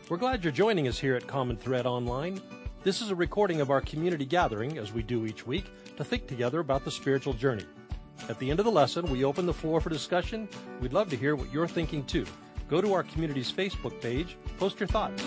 We're glad you're joining us here at Common Thread Online. This is a recording of our community gathering, as we do each week, to think together about the spiritual journey. At the end of the lesson, we open the floor for discussion. We'd love to hear what you're thinking too. Go to our community's Facebook page, post your thoughts.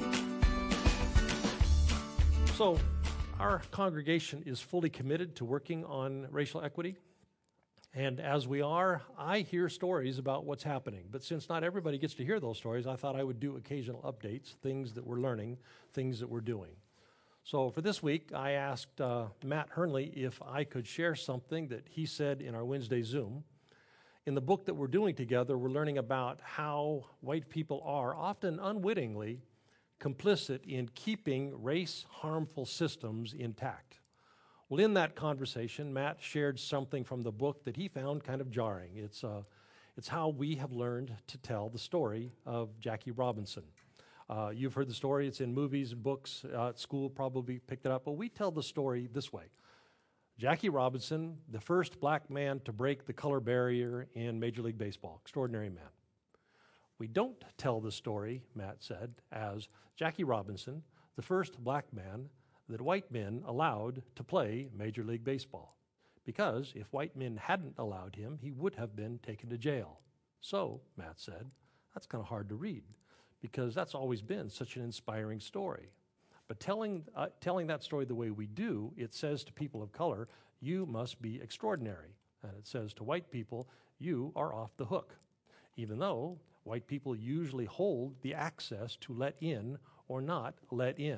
So, our congregation is fully committed to working on racial equity. And as we are, I hear stories about what's happening. But since not everybody gets to hear those stories, I thought I would do occasional updates, things that we're learning, things that we're doing. So for this week, I asked Matt Hernley if I could share something that he said in our Wednesday Zoom. In the book that we're doing together, we're learning about how white people are often unwittingly complicit in keeping race-harmful systems intact. Well, in that conversation, Matt shared something from the book that he found kind of jarring. It's how we have learned to tell the story of Jackie Robinson. You've heard the story. It's in movies and books. At school, probably picked it up. But we tell the story this way. Jackie Robinson, the first black man to break the color barrier in Major League Baseball. Extraordinary man. We don't tell the story, Matt said, as Jackie Robinson, the first black man that white men allowed to play Major League Baseball. Because if white men hadn't allowed him, he would have been taken to jail. So, Matt said, that's kind of hard to read because that's always been such an inspiring story. But telling that story the way we do, it says to people of color, you must be extraordinary. And it says to white people, you are off the hook. Even though white people usually hold the access to let in or not let in.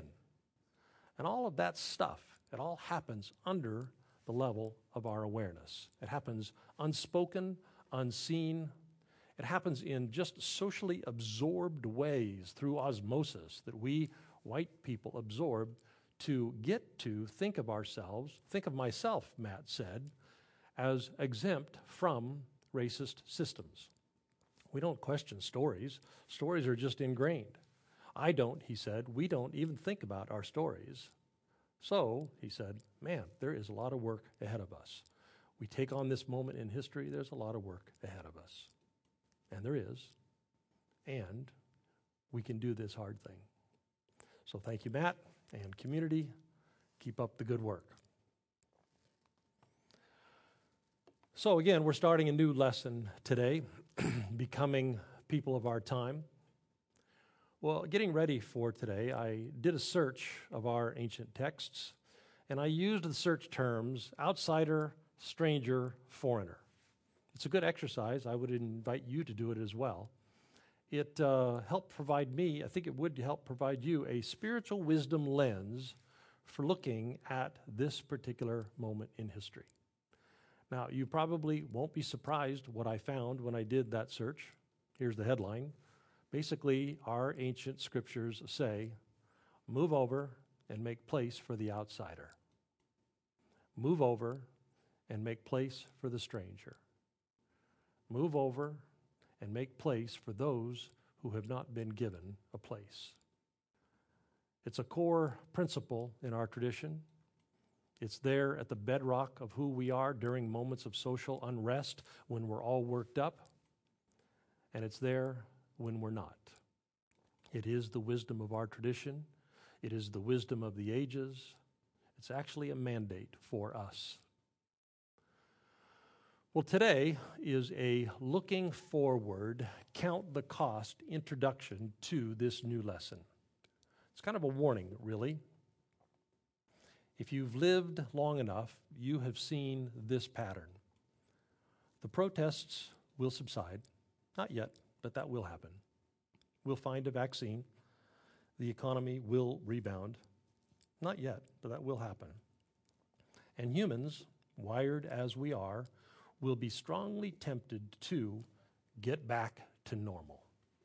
And all of that stuff, it all happens under the level of our awareness. It happens unspoken, unseen. It happens in just socially absorbed ways through osmosis that we white people absorb to get to think of ourselves, think of myself, Matt said, as exempt from racist systems. We don't question stories. Stories are just ingrained. I don't, he said. We don't even think about our stories. So, he said, man, there is a lot of work ahead of us. We take on this moment in history, there's a lot of work ahead of us. And there is. And we can do this hard thing. So thank you, Matt, and community. Keep up the good work. So again, we're starting a new lesson today, becoming people of our time. Well, getting ready for today, I did a search of our ancient texts, and I used the search terms outsider, stranger, foreigner. It's a good exercise. I would invite you to do it as well. It helped provide me, I think it would help provide you a spiritual wisdom lens for looking at this particular moment in history. Now, you probably won't be surprised what I found when I did that search. Here's the headline. Basically, our ancient scriptures say, move over and make place for the outsider. Move over and make place for the stranger. Move over and make place for those who have not been given a place. It's a core principle in our tradition. It's there at the bedrock of who we are during moments of social unrest when we're all worked up. And it's there when we're not. It is the wisdom of our tradition. It is the wisdom of the ages. It's actually a mandate for us. Well, today is a looking forward, count the cost introduction to this new lesson. It's kind of a warning, really. If you've lived long enough, you have seen this pattern. The protests will subside. Not yet, but that will happen. We'll find a vaccine. The economy will rebound. Not yet, but that will happen. And humans, wired as we are, will be strongly tempted to get back to normal.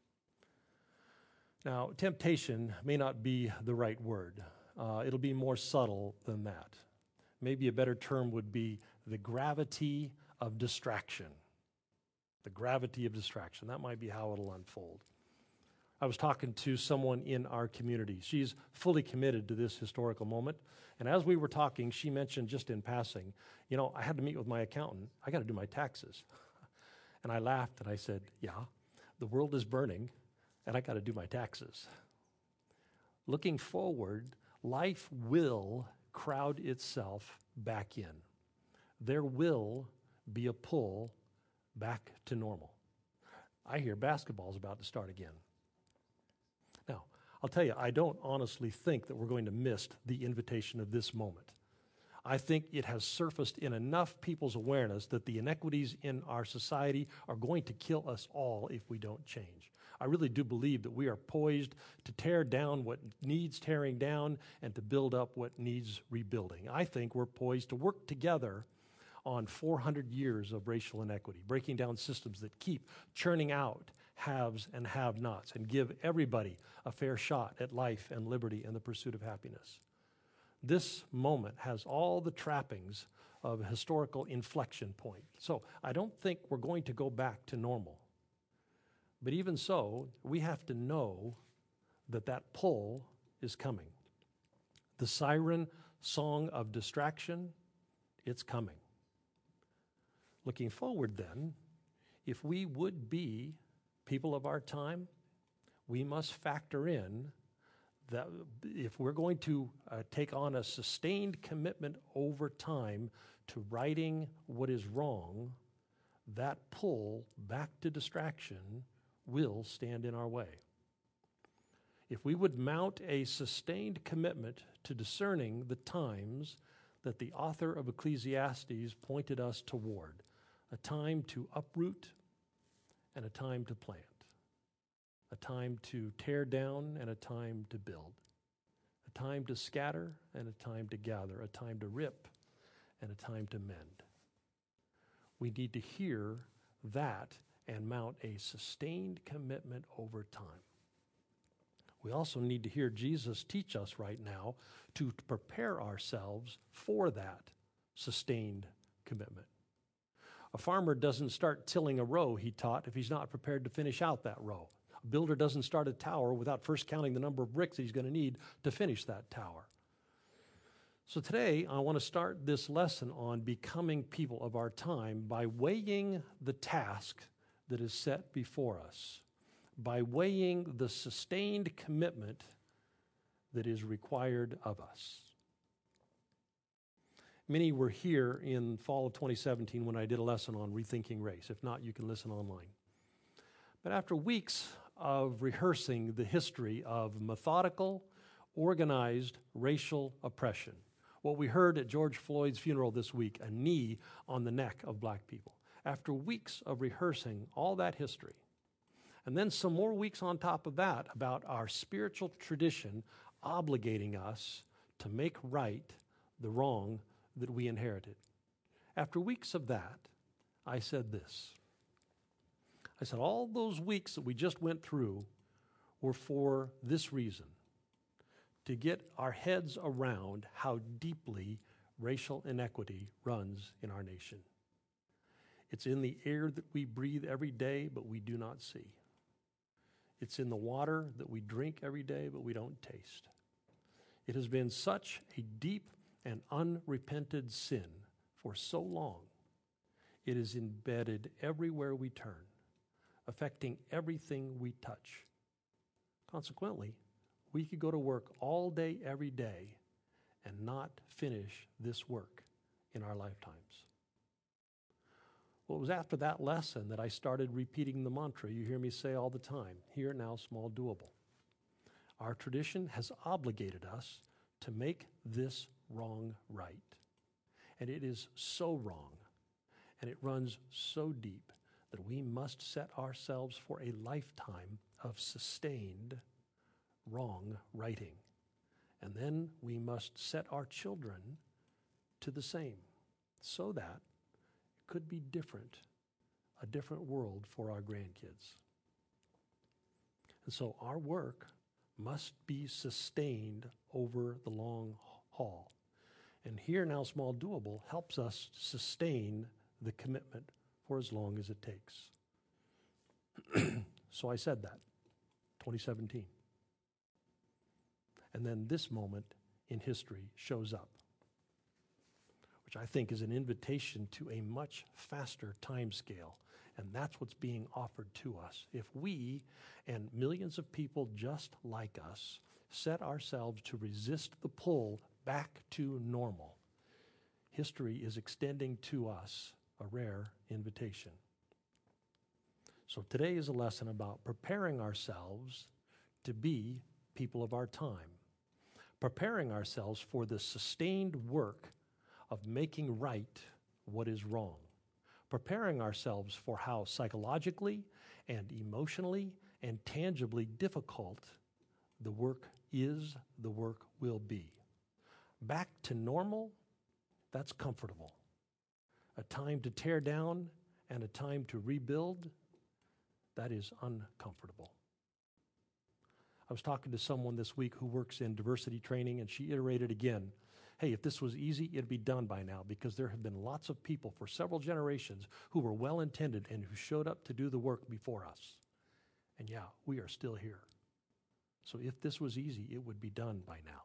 Now, temptation may not be the right word. It'll be more subtle than that. Maybe a better term would be the gravity of distraction. The gravity of distraction. That might be how it'll unfold. I was talking to someone in our community. She's fully committed to this historical moment. And as we were talking, she mentioned just in passing, I had to meet with my accountant. I got to do my taxes. And I laughed and I said, yeah, the world is burning and I got to do my taxes. Looking forward, life will crowd itself back in. There will be a pull back to normal. I hear basketball's about to start again. Now, I'll tell you, I don't honestly think that we're going to miss the invitation of this moment. I think it has surfaced in enough people's awareness that the inequities in our society are going to kill us all if we don't change. I really do believe that we are poised to tear down what needs tearing down and to build up what needs rebuilding. I think we're poised to work together on 400 years of racial inequity, breaking down systems that keep churning out haves and have-nots and give everybody a fair shot at life and liberty and the pursuit of happiness. This moment has all the trappings of a historical inflection point. So I don't think we're going to go back to normal. But even so, we have to know that that pull is coming. The siren song of distraction, it's coming. Looking forward then, if we would be people of our time, we must factor in that if we're going to take on a sustained commitment over time to righting what is wrong, that pull back to distraction will stand in our way. If we would mount a sustained commitment to discerning the times that the author of Ecclesiastes pointed us toward, a time to uproot and a time to plant, a time to tear down and a time to build, a time to scatter and a time to gather, a time to rip and a time to mend. We need to hear that and mount a sustained commitment over time. We also need to hear Jesus teach us right now to prepare ourselves for that sustained commitment. A farmer doesn't start tilling a row, he taught, if he's not prepared to finish out that row. A builder doesn't start a tower without first counting the number of bricks he's going to need to finish that tower. So today, I want to start this lesson on becoming people of our time by weighing the task that is set before us, by weighing the sustained commitment that is required of us. Many were here in fall of 2017 when I did a lesson on rethinking race. If not, you can listen online. But after weeks of rehearsing the history of methodical, organized racial oppression, what we heard at George Floyd's funeral this week, a knee on the neck of black people. After weeks of rehearsing all that history, and then some more weeks on top of that about our spiritual tradition obligating us to make right the wrong that we inherited. After weeks of that, I said this. I said, all those weeks that we just went through were for this reason, to get our heads around how deeply racial inequity runs in our nation. It's in the air that we breathe every day, but we do not see. It's in the water that we drink every day, but we don't taste. It has been such a deep and unrepented sin for so long. It is embedded everywhere we turn, affecting everything we touch. Consequently, we could go to work all day, every day, and not finish this work in our lifetimes. Well, it was after that lesson that I started repeating the mantra you hear me say all the time, here, now, small, doable. Our tradition has obligated us to make this wrong right. And it is so wrong, and it runs so deep that we must set ourselves for a lifetime of sustained wrong righting. And then we must set our children to the same, so that it could be different, a different world for our grandkids. And so our work must be sustained over the long haul. And here, now, small, doable helps us sustain the commitment for as long as it takes. So I said that, 2017. And then this moment in history shows up, which I think is an invitation to a much faster time scale. And that's what's being offered to us. If we and millions of people just like us set ourselves to resist the pull back to normal, history is extending to us a rare invitation. So today is a lesson about preparing ourselves to be people of our time, preparing ourselves for the sustained work of making right what is wrong, preparing ourselves for how psychologically and emotionally and tangibly difficult the work is, the work will be. Back to normal, that's comfortable. A time to tear down and a time to rebuild, that is uncomfortable. I was talking to someone this week who works in diversity training, and she iterated again, hey, if this was easy, it'd be done by now, because there have been lots of people for several generations who were well-intended and who showed up to do the work before us. And yeah, we are still here. So if this was easy, it would be done by now.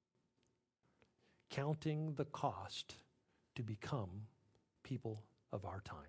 Counting the cost to become people of our time.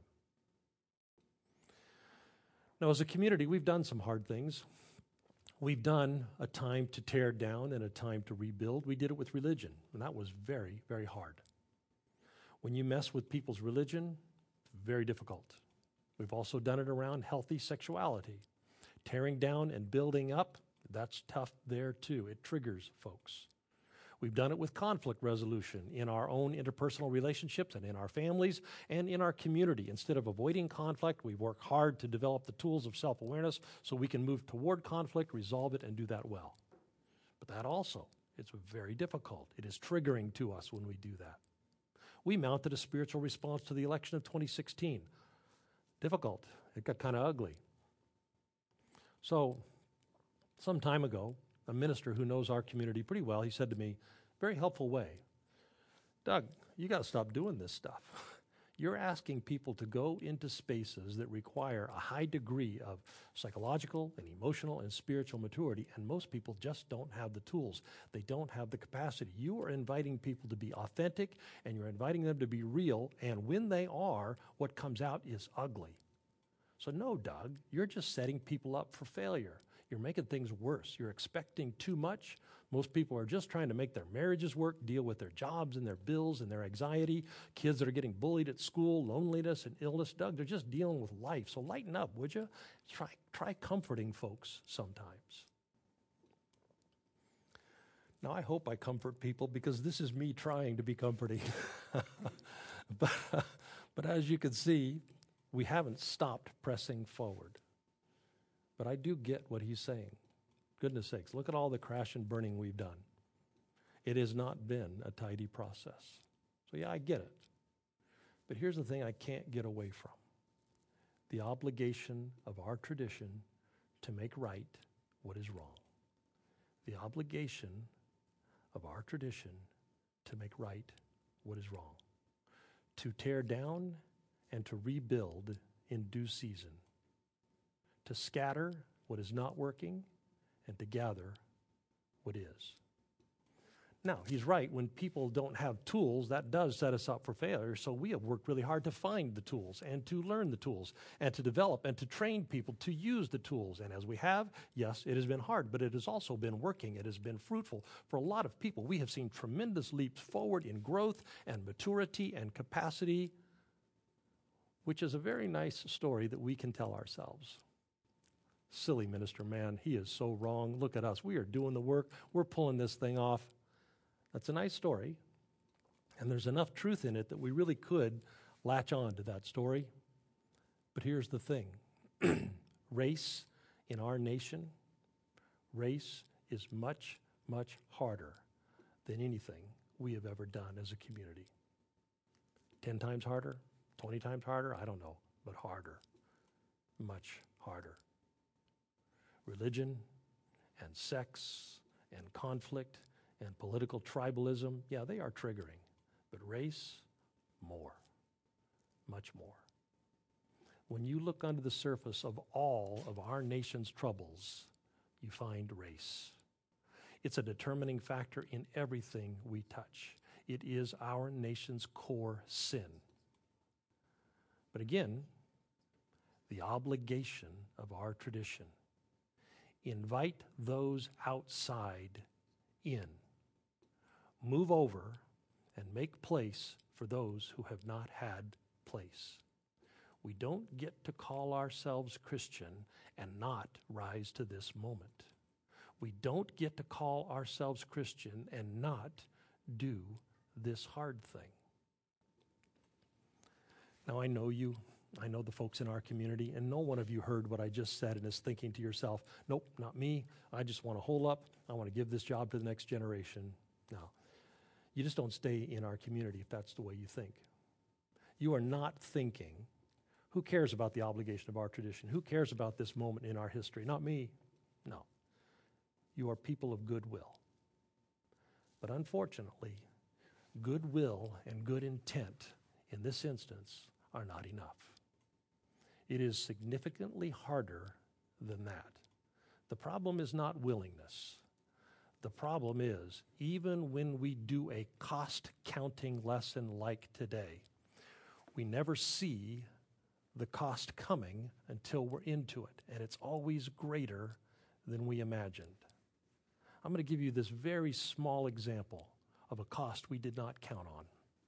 Now, as a community, we've done some hard things. We've done a time to tear down and a time to rebuild. We did it with religion, and that was very, very hard. When you mess with people's religion, very difficult. We've also done it around healthy sexuality. Tearing down and building up, that's tough there too. It triggers folks. We've done it with conflict resolution in our own interpersonal relationships and in our families and in our community. Instead of avoiding conflict, we work hard to develop the tools of self-awareness so we can move toward conflict, resolve it, and do that well. But that also, it's very difficult. It is triggering to us when we do that. We mounted a spiritual response to the election of 2016. Difficult. It got kind of ugly. So, some time ago, a minister who knows our community pretty well, he said to me, very helpful way, Doug, you got to stop doing this stuff. You're asking people to go into spaces that require a high degree of psychological and emotional and spiritual maturity, and most people just don't have the tools. They don't have the capacity. You are inviting people to be authentic, and you're inviting them to be real, and when they are, what comes out is ugly. So no, Doug, you're just setting people up for failure. You're making things worse. You're expecting too much. Most people are just trying to make their marriages work, deal with their jobs and their bills and their anxiety, kids that are getting bullied at school, loneliness and illness. Doug, they're just dealing with life. So lighten up, would you? Try comforting folks sometimes. Now, I hope I comfort people because this is me trying to be comforting. But as you can see, we haven't stopped pressing forward. But I do get what he's saying. Goodness sakes, look at all the crash and burning we've done. It has not been a tidy process. So yeah, I get it. But here's the thing I can't get away from. The obligation of our tradition to make right what is wrong. The obligation of our tradition to make right what is wrong. To tear down and to rebuild in due season. To scatter what is not working and to gather what is. Now, he's right. When people don't have tools, that does set us up for failure. So we have worked really hard to find the tools and to learn the tools and to develop and to train people to use the tools. And as we have, yes, it has been hard, but it has also been working. It has been fruitful for a lot of people. We have seen tremendous leaps forward in growth and maturity and capacity, which is a very nice story that we can tell ourselves. Silly minister man, he is so wrong. Look at us. We are doing the work. We're pulling this thing off. That's a nice story. And there's enough truth in it that we really could latch on to that story. But here's the thing. Race in our nation, race is much, much harder than anything we have ever done as a community. 10 times harder? 20 times harder? I don't know, but harder. Much harder. Religion and sex and conflict and political tribalism, yeah, they are triggering. But race, more. Much more. When you look under the surface of all of our nation's troubles, you find race. It's a determining factor in everything we touch. It is our nation's core sin. But again, the obligation of our tradition Invite those outside in. Move over and make place for those who have not had place. We don't get to call ourselves Christian and not rise to this moment. We don't get to call ourselves Christian and not do this hard thing. Now, I know you. I know the folks in our community, and no one of you heard what I just said and is thinking to yourself, nope, not me. I just want to hole up. I want to give this job to the next generation. No, you just don't stay in our community if that's the way you think. You are not thinking, who cares about the obligation of our tradition? Who cares about this moment in our history? Not me. No. You are people of goodwill. But unfortunately, goodwill and good intent in this instance are not enough. It is significantly harder than that. The problem is not willingness. The problem is, even when we do a cost-counting lesson like today, we never see the cost coming until we're into it, and it's always greater than we imagined. I'm going to give you this very small example of a cost we did not count on.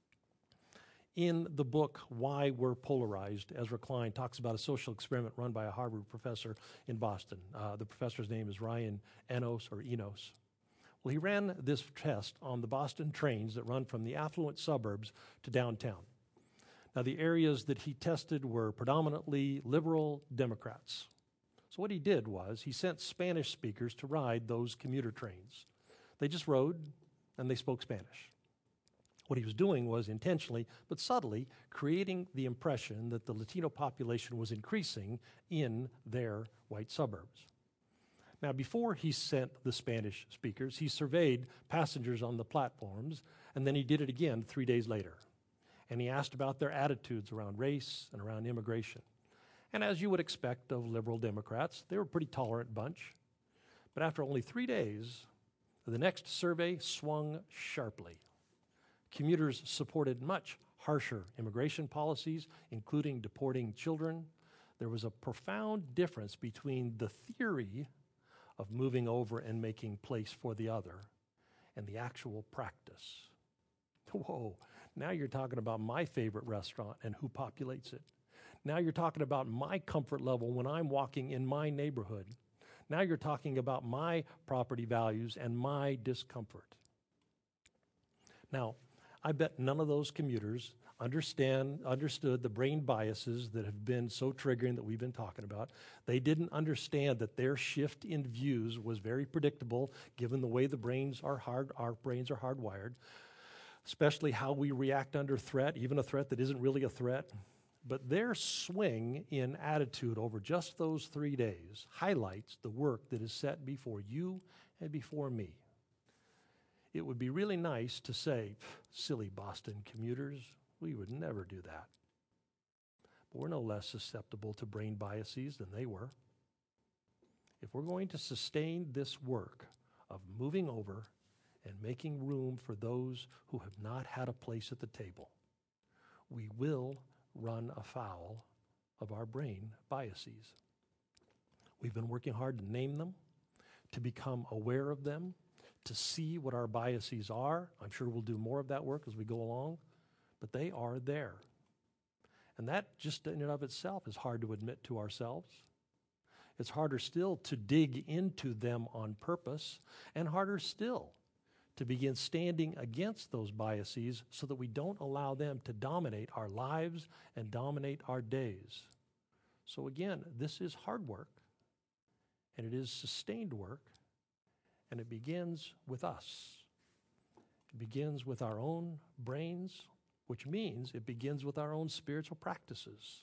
In the book, Why We're Polarized, Ezra Klein talks about a social experiment run by a Harvard professor in Boston. The professor's name is Ryan Enos. Well, he ran this test on the Boston trains that run from the affluent suburbs to downtown. Now, the areas that he tested were predominantly liberal Democrats. So what he did was he sent Spanish speakers to ride those commuter trains. They just rode and they spoke Spanish. What he was doing was intentionally, but subtly, creating the impression that the Latino population was increasing in their white suburbs. Now, before he sent the Spanish speakers, he surveyed passengers on the platforms, and then he did it again 3 days later. And he asked about their attitudes around race and around immigration. And as you would expect of liberal Democrats, they were a pretty tolerant bunch. But after only 3 days, the next survey swung sharply. Commuters supported much harsher immigration policies, including deporting children. There was a profound difference between the theory of moving over and making place for the other and the actual practice. Whoa, now you're talking about my favorite restaurant and who populates it. Now you're talking about my comfort level when I'm walking in my neighborhood. Now you're talking about my property values and my discomfort. Now, I bet none of those commuters understood the brain biases that have been so triggering that we've been talking about. They didn't understand that their shift in views was very predictable given the way our brains are hardwired, especially how we react under threat, even a threat that isn't really a threat. But their swing in attitude over just those 3 days highlights the work that is set before you and before me. It would be really nice to say, silly Boston commuters, we would never do that. But we're no less susceptible to brain biases than they were. If we're going to sustain this work of moving over and making room for those who have not had a place at the table, we will run afoul of our brain biases. We've been working hard to name them, to become aware of them, to see what our biases are. I'm sure we'll do more of that work as we go along, but they are there. And that just in and of itself is hard to admit to ourselves. It's harder still to dig into them on purpose, and harder still to begin standing against those biases so that we don't allow them to dominate our lives and dominate our days. So again, this is hard work, and it is sustained work, and it begins with us. It begins with our own brains, which means it begins with our own spiritual practices.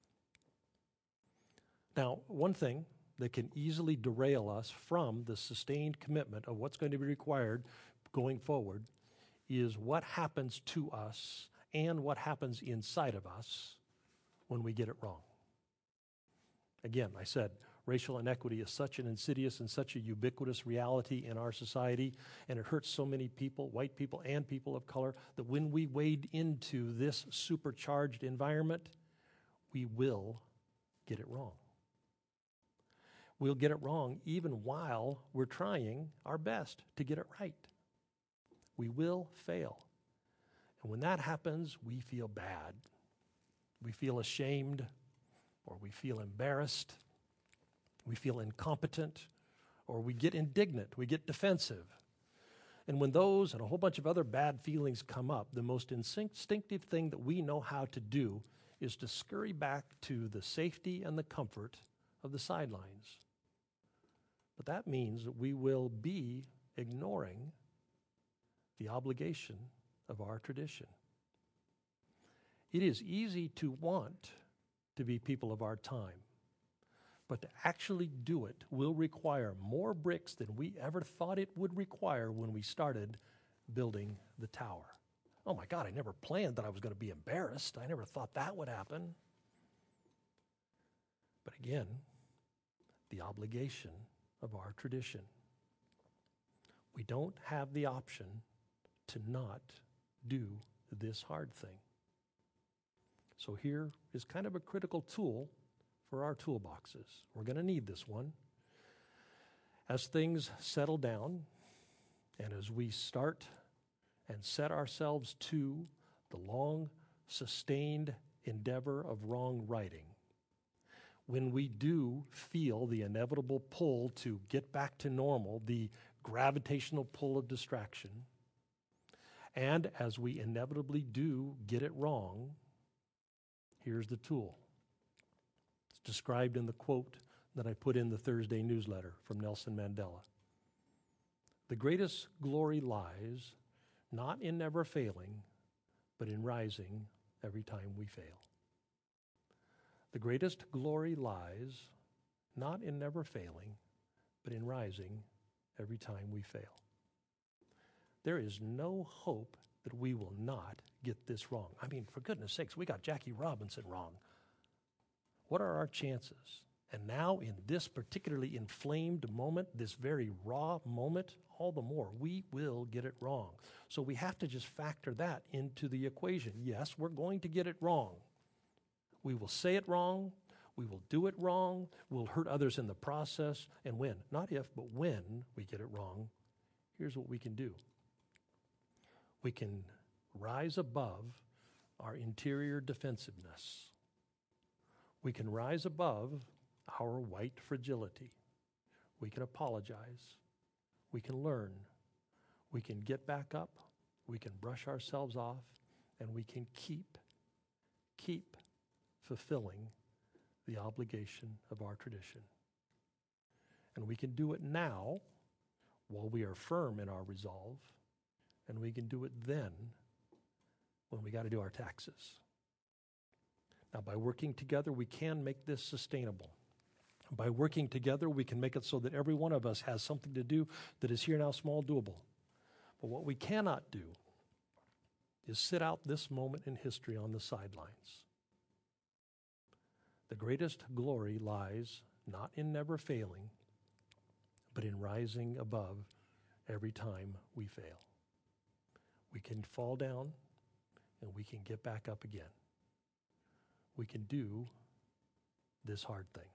Now, one thing that can easily derail us from the sustained commitment of what's going to be required going forward is what happens to us and what happens inside of us when we get it wrong. Again, I said, racial inequity is such an insidious and such a ubiquitous reality in our society, and it hurts so many people, white people and people of color, that when we wade into this supercharged environment, we will get it wrong. we'll get it wrong even while we're trying our best to get it right. We will fail. And when that happens, we feel bad. We feel ashamed, or we feel embarrassed. We feel incompetent, or we get indignant. We get defensive. And when those and a whole bunch of other bad feelings come up, the most instinctive thing that we know how to do is to scurry back to the safety and the comfort of the sidelines. But that means that we will be ignoring the obligation of our tradition. It is easy to want to be people of our time, but to actually do it will require more bricks than we ever thought it would require when we started building the tower. Oh my God, I never planned that I was going to be embarrassed. I never thought that would happen. But again, the obligation of our tradition. We don't have the option to not do this hard thing. So here is kind of a critical tool for our toolboxes. We're going to need this one. As things settle down and as we start and set ourselves to the long, sustained endeavor of wrong righting, when we do feel the inevitable pull to get back to normal, the gravitational pull of distraction, and as we inevitably do get it wrong, here's the tool. It's described in the quote that I put in the Thursday newsletter from Nelson Mandela. The greatest glory lies not in never failing, but in rising every time we fail. The greatest glory lies not in never failing, but in rising every time we fail. There is no hope that we will not get this wrong. I mean, for goodness sakes, we got Jackie Robinson wrong. What are our chances? And now in this particularly inflamed moment, this very raw moment, all the more, we will get it wrong. So we have to just factor that into the equation. Yes, we're going to get it wrong. We will say it wrong. We will do it wrong. We'll hurt others in the process. And when, not if, but when we get it wrong, here's what we can do. We can rise above our interior defensiveness. We can rise above our white fragility. We can apologize. We can learn. We can get back up. We can brush ourselves off. And we can keep fulfilling the obligation of our tradition. And we can do it now while we are firm in our resolve. And we can do it then when we got to do our taxes. Now, by working together, we can make this sustainable. By working together, we can make it so that every one of us has something to do that is here now, small, doable. But what we cannot do is sit out this moment in history on the sidelines. The greatest glory lies not in never failing, but in rising above every time we fail. We can fall down and we can get back up again. We can do this hard thing.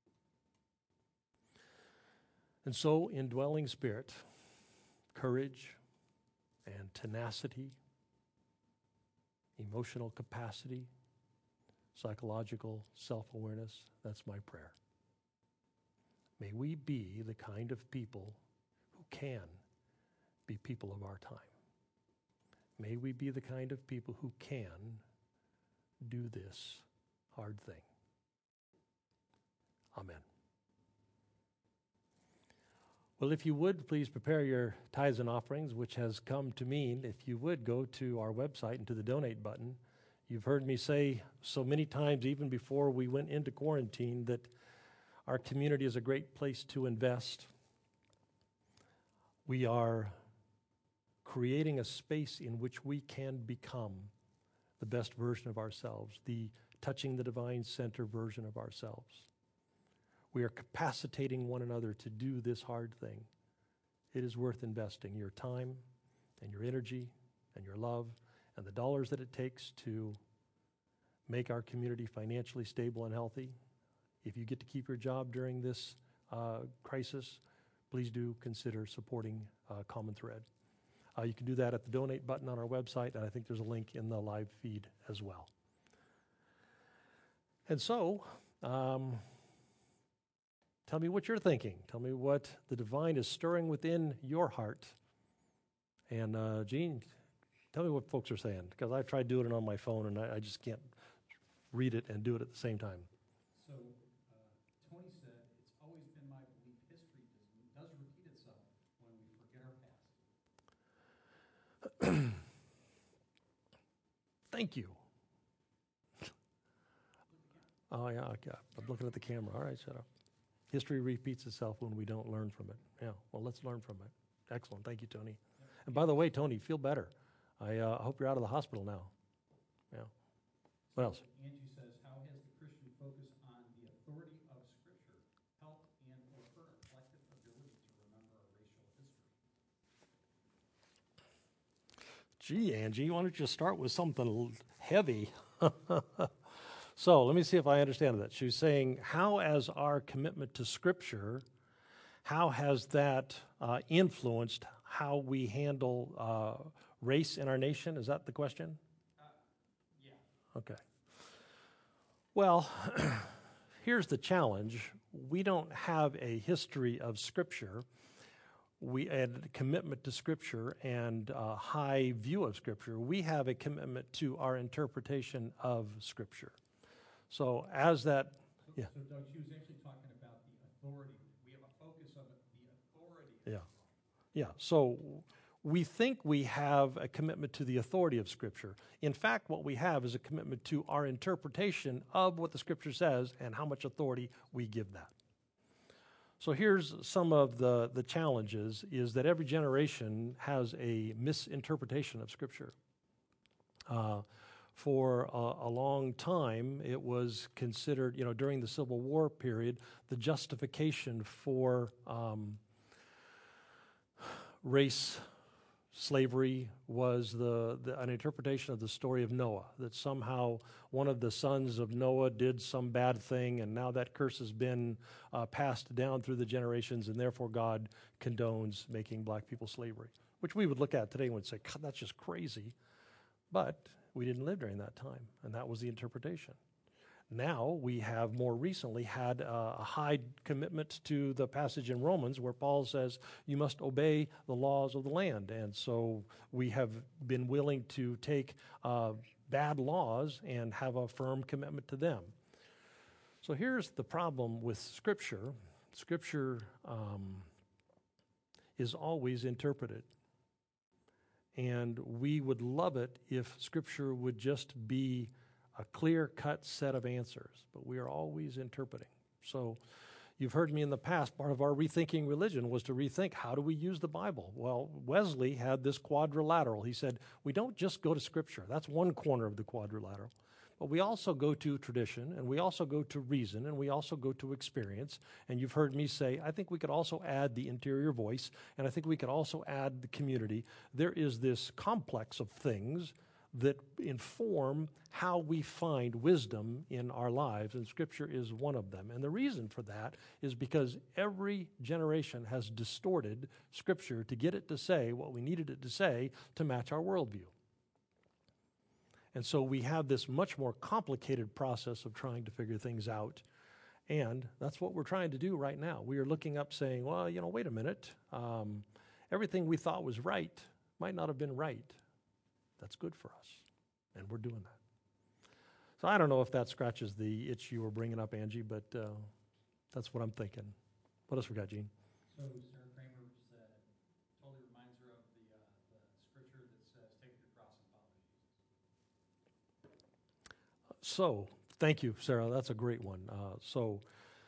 And so, indwelling spirit, courage, and tenacity, emotional capacity, psychological self-awareness, that's my prayer. May we be the kind of people who can be people of our time. May we be the kind of people who can do this hard thing. Amen. Well, if you would, please prepare your tithes and offerings, which has come to mean, if you would, go to our website and to the donate button. You've heard me say so many times, even before we went into quarantine, that our community is a great place to invest. We are creating a space in which we can become the best version of ourselves, the touching the divine center version of ourselves. We are capacitating one another to do this hard thing. It is worth investing your time and your energy and your love and the dollars that it takes to make our community financially stable and healthy. If you get to keep your job during this crisis, please do consider supporting Common Thread. You can do that at the donate button on our website, and I think there's a link in the live feed as well. And so, tell me what you're thinking. Tell me what the divine is stirring within your heart. And Gene, tell me what folks are saying, because I've tried doing it on my phone, and I just can't read it and do it at the same time. So Tony said, it's always been my belief history does repeat itself when we forget our past. Thank you. Oh, yeah, okay. I'm looking at the camera. All right, shut up. History repeats itself when we don't learn from it. Yeah, well, let's learn from it. Excellent. Thank you, Tony. Yep. And by the way, Tony, feel better. I hope you're out of the hospital now. Yeah. What else? Angie says, how has the Christian focus on the authority of Scripture helped and or hurt our collective ability to remember our racial history? Gee, Angie, why don't you start with something heavy? So let me see if I understand that. She's saying, how as our commitment to Scripture, how has that influenced how we handle race in our nation? Is that the question? Yeah. Okay. Well, here's the challenge. We don't have a history of Scripture. We had a commitment to Scripture and a high view of Scripture. We have a commitment to our interpretation of Scripture. So as that, yeah. So Doug, she was actually talking about the authority. We have a focus of the authority. Yeah. Yeah. So we think we have a commitment to the authority of Scripture. In fact, what we have is a commitment to our interpretation of what the Scripture says and how much authority we give that. So here's some of the challenges, is that every generation has a misinterpretation of Scripture. For a long time, it was considered, during the Civil War period, the justification for race slavery was an interpretation of the story of Noah, that somehow one of the sons of Noah did some bad thing, and now that curse has been passed down through the generations, and therefore God condones making black people slavery, which we would look at today and would say, God, that's just crazy. But we didn't live during that time, and that was the interpretation. Now we have more recently had a high commitment to the passage in Romans where Paul says you must obey the laws of the land. And so we have been willing to take bad laws and have a firm commitment to them. So here's the problem with Scripture. Scripture is always interpreted. And we would love it if Scripture would just be a clear-cut set of answers, but we are always interpreting. So you've heard me in the past, part of our rethinking religion was to rethink, how do we use the Bible? Well, Wesley had this quadrilateral. He said, we don't just go to Scripture. That's one corner of the quadrilateral. But we also go to tradition, and we also go to reason, and we also go to experience. And you've heard me say, I think we could also add the interior voice, and I think we could also add the community. There is this complex of things that inform how we find wisdom in our lives, and Scripture is one of them. And the reason for that is because every generation has distorted Scripture to get it to say what we needed it to say to match our worldview. And so we have this much more complicated process of trying to figure things out. And that's what we're trying to do right now. We are looking up saying, well, wait a minute. Everything we thought was right might not have been right. That's good for us. And we're doing that. So I don't know if that scratches the itch you were bringing up, Angie, but that's what I'm thinking. What else we got, Gene? So Sarah Kramer said, totally reminds her of the scripture that says, take your cross and follow Jesus. So, thank you, Sarah. That's a great one. So,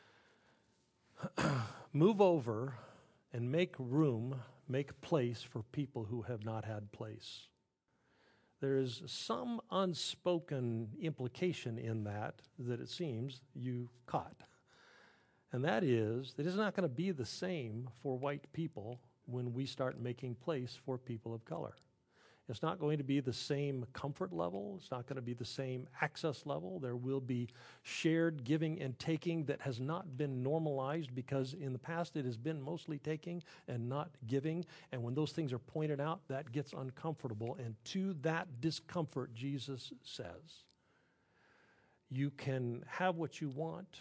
move over and make room, make place for people who have not had place. There is some unspoken implication in that it seems you caught. And that is, it is not going to be the same for white people when we start making place for people of color. It's not going to be the same comfort level. It's not going to be the same access level. There will be shared giving and taking that has not been normalized, because in the past it has been mostly taking and not giving. And when those things are pointed out, that gets uncomfortable. And to that discomfort, Jesus says, you can have what you want,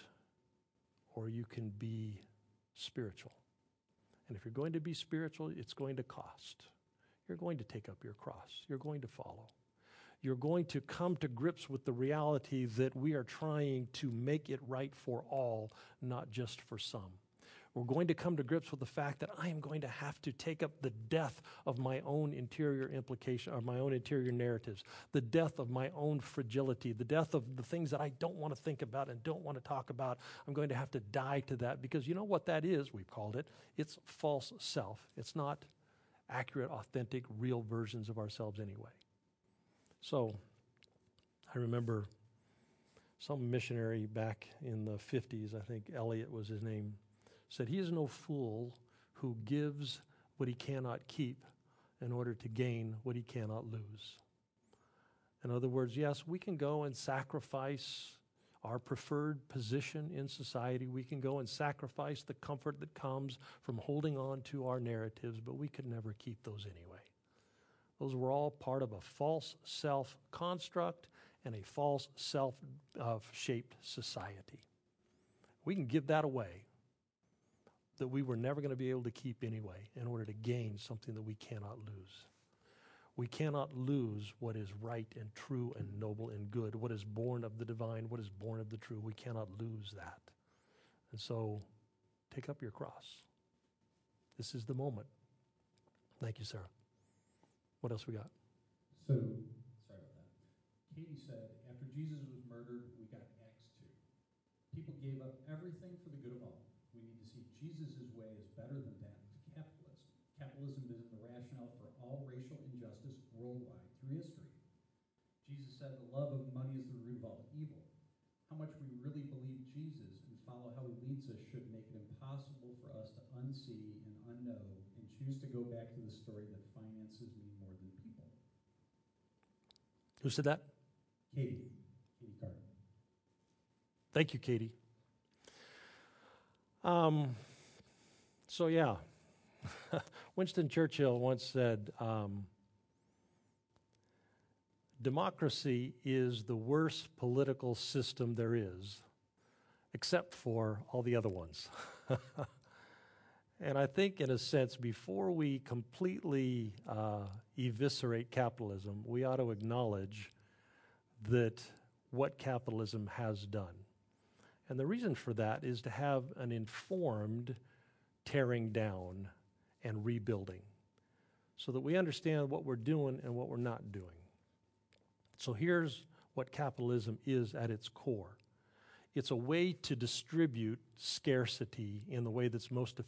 or you can be spiritual. And if you're going to be spiritual, it's going to cost. You're going to take up your cross. You're going to follow. You're going to come to grips with the reality that we are trying to make it right for all, not just for some. We're going to come to grips with the fact that I am going to have to take up the death of my own interior implication, or my own interior narratives, the death of my own fragility, the death of the things that I don't want to think about and don't want to talk about. I'm going to have to die to that, because you know what that is, we've called it? It's false self. It's not accurate, authentic, real versions of ourselves anyway. So I remember some missionary back in the 50s, I think Eliot was his name, said, he is no fool who gives what he cannot keep in order to gain what he cannot lose. In other words, yes, we can go and sacrifice our preferred position in society. We can go and sacrifice the comfort that comes from holding on to our narratives, but we could never keep those anyway. Those were all part of a false self construct and a false self-shaped society. We can give that away, that we were never going to be able to keep anyway, in order to gain something that we cannot lose. We cannot lose what is right and true and noble and good, what is born of the divine, what is born of the true. We cannot lose that. And so, take up your cross. This is the moment. Thank you, Sarah. What else we got? So, sorry about that. Katie said, after Jesus was murdered, we got Acts 2. People gave up everything for the good of all. We need to see Jesus' way as better than that of capitalism. Capitalism is the rationale for all racial injustice worldwide through history. Jesus said the love of money is the root of all evil. How much we really believe Jesus and follow how he leads us should make it impossible for us to unsee and unknow and choose to go back to the story that finances mean more than people. Who said that? Katie Carter. Thank you, Katie. So yeah, Winston Churchill once said, democracy is the worst political system there is, except for all the other ones. And I think, in a sense, before we completely eviscerate capitalism, we ought to acknowledge that what capitalism has done. And the reason for that is to have an informed tearing down and rebuilding, so that we understand what we're doing and what we're not doing. So here's what capitalism is at its core. It's a way to distribute scarcity in the way that's most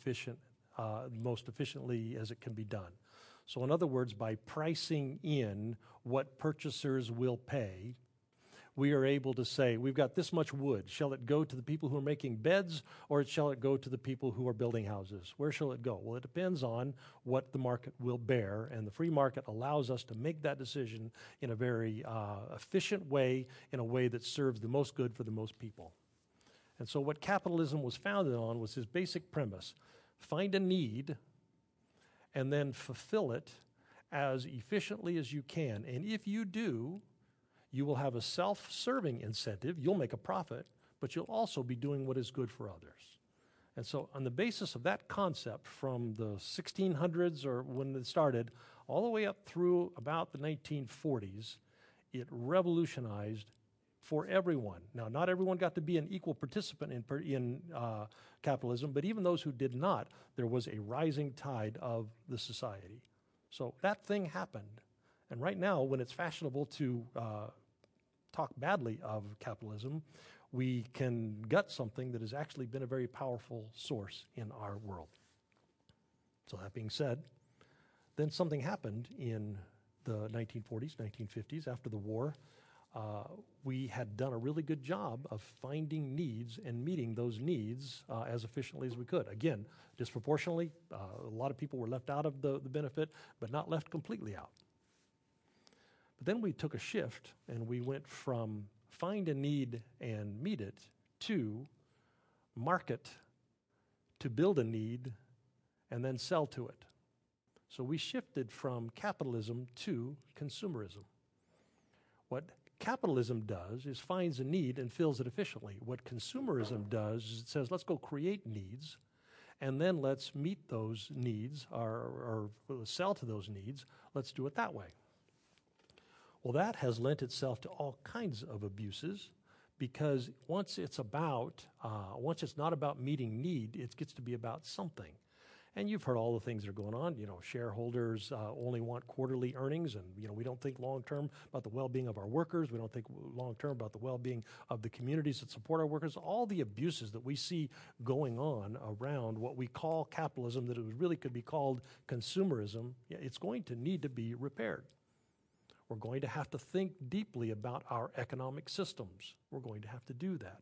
efficiently as it can be done. So in other words, by pricing in what purchasers will pay, we are able to say, we've got this much wood. Shall it go to the people who are making beds, or shall it go to the people who are building houses? Where shall it go? Well, it depends on what the market will bear, and the free market allows us to make that decision in a very efficient way, in a way that serves the most good for the most people. And so what capitalism was founded on was his basic premise: find a need and then fulfill it as efficiently as you can. And if you do, you will have a self-serving incentive. You'll make a profit, but you'll also be doing what is good for others. And so on the basis of that concept, from the 1600s, or when it started, all the way up through about the 1940s, it revolutionized for everyone. Now, not everyone got to be an equal participant in capitalism, but even those who did not, there was a rising tide of the society. So that thing happened. And right now, when it's fashionable to talk badly of capitalism, we can gut something that has actually been a very powerful source in our world. So that being said, then something happened in the 1940s, 1950s, after the war. We had done a really good job of finding needs and meeting those needs as efficiently as we could. Again, disproportionately, a lot of people were left out of the benefit, but not left completely out. But then we took a shift and we went from find a need and meet it to market to build a need and then sell to it. So we shifted from capitalism to consumerism. What capitalism does is finds a need and fills it efficiently. What consumerism does is it says, let's go create needs, and then let's meet those needs or sell to those needs. Let's do it that way. Well, that has lent itself to all kinds of abuses, because once it's not about meeting need, it gets to be about something. And you've heard all the things that are going on. Shareholders only want quarterly earnings, and we don't think long-term about the well-being of our workers. We don't think long-term about the well-being of the communities that support our workers. All the abuses that we see going on around what we call capitalism, that it really could be called consumerism, it's going to need to be repaired. We're going to have to think deeply about our economic systems. We're going to have to do that.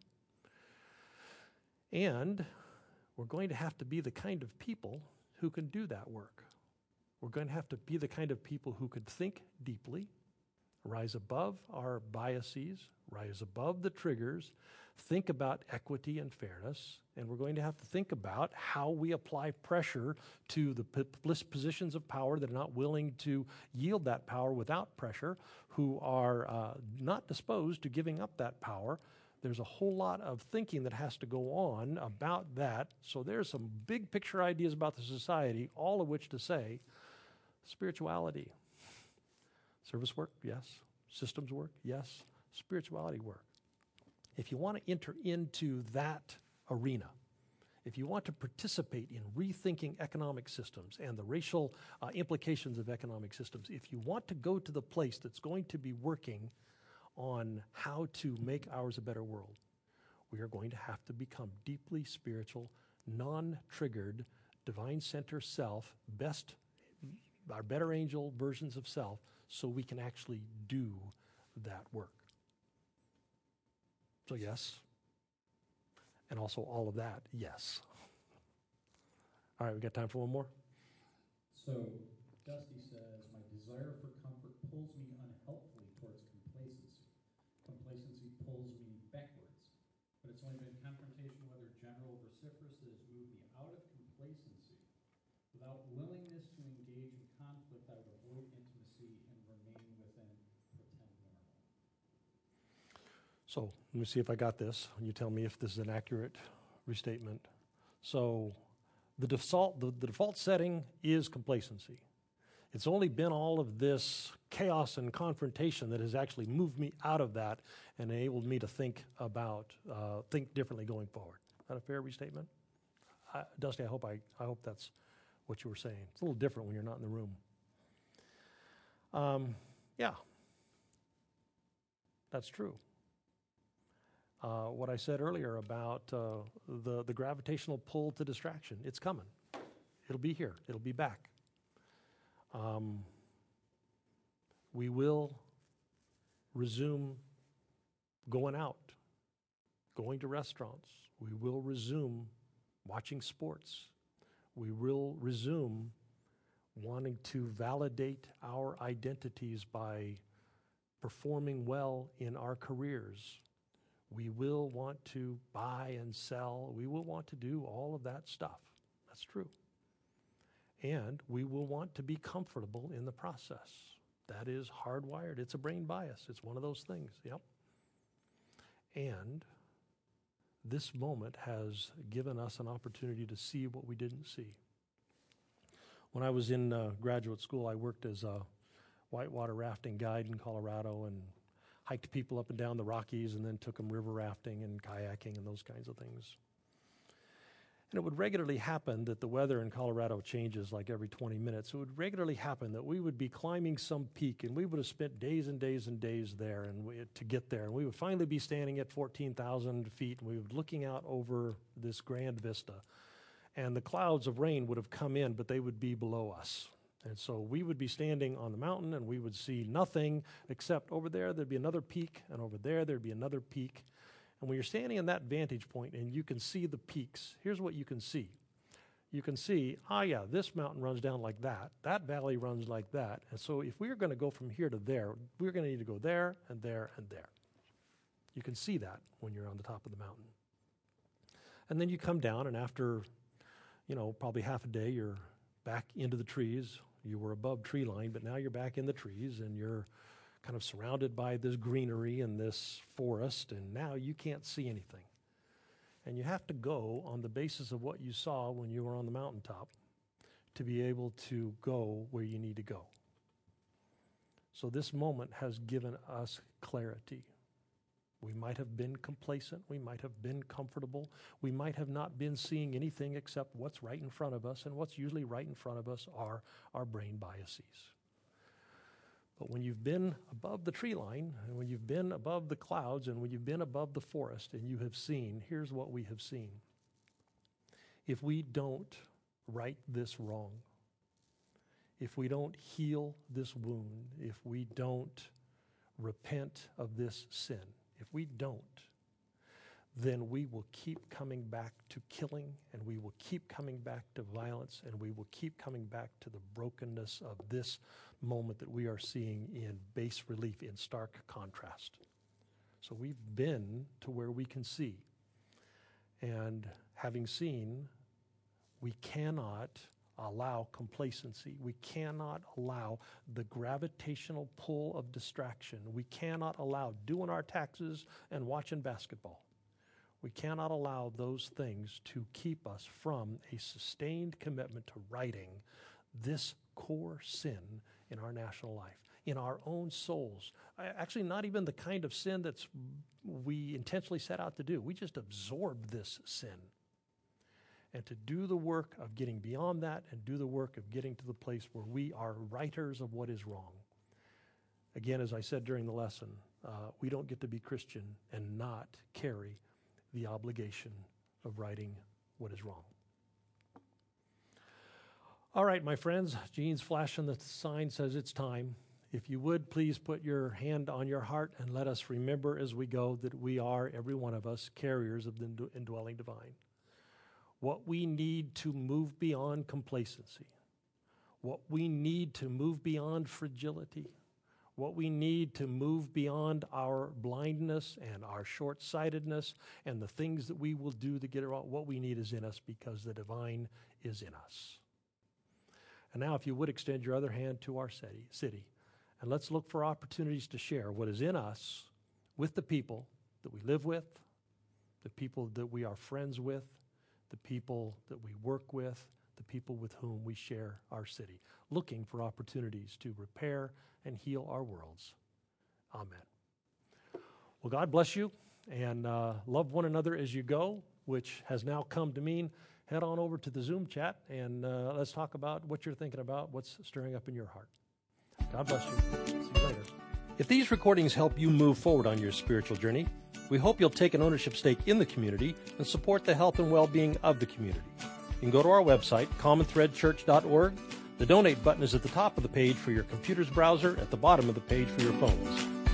And we're going to have to be the kind of people who can do that work. We're going to have to be the kind of people who could think deeply, rise above our biases, rise above the triggers, think about equity and fairness, and we're going to have to think about how we apply pressure to the positions of power that are not willing to yield that power without pressure, who are not disposed to giving up that power. There's a whole lot of thinking that has to go on about that. So there's some big picture ideas about the society, all of which to say, spirituality. Service work, yes. Systems work, yes. Spirituality work. If you want to enter into that arena, if you want to participate in rethinking economic systems and the racial implications of economic systems, if you want to go to the place that's going to be working on how to make ours a better world, we are going to have to become deeply spiritual, non-triggered, divine center self, our better angel versions of self, so we can actually do that work. So yes, and also all of that, yes. All right, we got time for one more? So Dusty says, my desire for comfort pulls me unhelpfully towards complacency. Complacency pulls me backwards. But it's only been confrontation, whether general or vociferous, that has moved me out of complacency. Without willingness to engage in conflict, I would avoid intimacy and remain within pretend normal. So let me see if I got this. You tell me if this is an accurate restatement. So the default setting is complacency. It's only been all of this chaos and confrontation that has actually moved me out of that and enabled me to think differently going forward. Is that a fair restatement? Dusty, I hope that's what you were saying. It's a little different when you're not in the room. Yeah, that's true. What I said earlier about the gravitational pull to distraction, it's coming. It'll be here. It'll be back. We will resume going out, going to restaurants. We will resume watching sports. We will resume wanting to validate our identities by performing well in our careers. We will want to buy and sell. We will want to do all of that stuff. That's true. And we will want to be comfortable in the process. That is hardwired. It's a brain bias. It's one of those things. Yep. And this moment has given us an opportunity to see what we didn't see. When I was in graduate school, I worked as a whitewater rafting guide in Colorado and hiked people up and down the Rockies and then took them river rafting and kayaking and those kinds of things. And it would regularly happen that the weather in Colorado changes like every 20 minutes. It would regularly happen that we would be climbing some peak, and we would have spent days and days and days there to get there. And we would finally be standing at 14,000 feet, and we would be looking out over this grand vista. And the clouds of rain would have come in, but they would be below us. And so we would be standing on the mountain, and we would see nothing except over there, there'd be another peak, and over there, there'd be another peak. And when you're standing in that vantage point and you can see the peaks, here's what you can see. you can see, this mountain runs down like that. That valley runs like that. And so if we're going to go from here to there, we're going to need to go there and there and there. You can see that when you're on the top of the mountain. And then you come down, and after, probably half a day, you're back into the trees. You were above tree line, but now you're back in the trees, and you're kind of surrounded by this greenery and this forest, and now you can't see anything. And you have to go on the basis of what you saw when you were on the mountaintop to be able to go where you need to go. So this moment has given us clarity. We might have been complacent. We might have been comfortable. We might have not been seeing anything except what's right in front of us, and what's usually right in front of us are our brain biases. But when you've been above the tree line, and when you've been above the clouds, and when you've been above the forest, and you have seen, here's what we have seen. If we don't right this wrong, if we don't heal this wound, if we don't repent of this sin, if we don't, then we will keep coming back to killing, and we will keep coming back to violence, and we will keep coming back to the brokenness of this moment that we are seeing in bas relief, in stark contrast. So we've been to where we can see. And having seen, we cannot allow complacency. We cannot allow the gravitational pull of distraction. We cannot allow doing our taxes and watching basketball. We cannot allow those things to keep us from a sustained commitment to righting this core sin in our national life, in our own souls. Actually, not even the kind of sin that's we intentionally set out to do. We just absorb this sin. And to do the work of getting beyond that, and do the work of getting to the place where we are writers of what is wrong. Again, as I said during the lesson, we don't get to be Christian and not carry the obligation of righting what is wrong. All right, my friends, Gene's flashing the sign, says it's time. If you would, please put your hand on your heart and let us remember as we go that we are, every one of us, carriers of the indwelling divine. What we need to move beyond complacency, what we need to move beyond fragility, what we need to move beyond our blindness and our short-sightedness and the things that we will do to get it wrong, what we need is in us, because the divine is in us. And now, if you would, extend your other hand to our city, and let's look for opportunities to share what is in us with the people that we live with, the people that we are friends with, the people that we work with, the people with whom we share our city, looking for opportunities to repair and heal our worlds. Amen. Well, God bless you, and love one another as you go, which has now come to mean head on over to the Zoom chat, and let's talk about what you're thinking about, what's stirring up in your heart. God bless you. See you later. If these recordings help you move forward on your spiritual journey, we hope you'll take an ownership stake in the community and support the health and well-being of the community. You can go to our website, commonthreadchurch.org. The donate button is at the top of the page for your computer's browser, at the bottom of the page for your phones.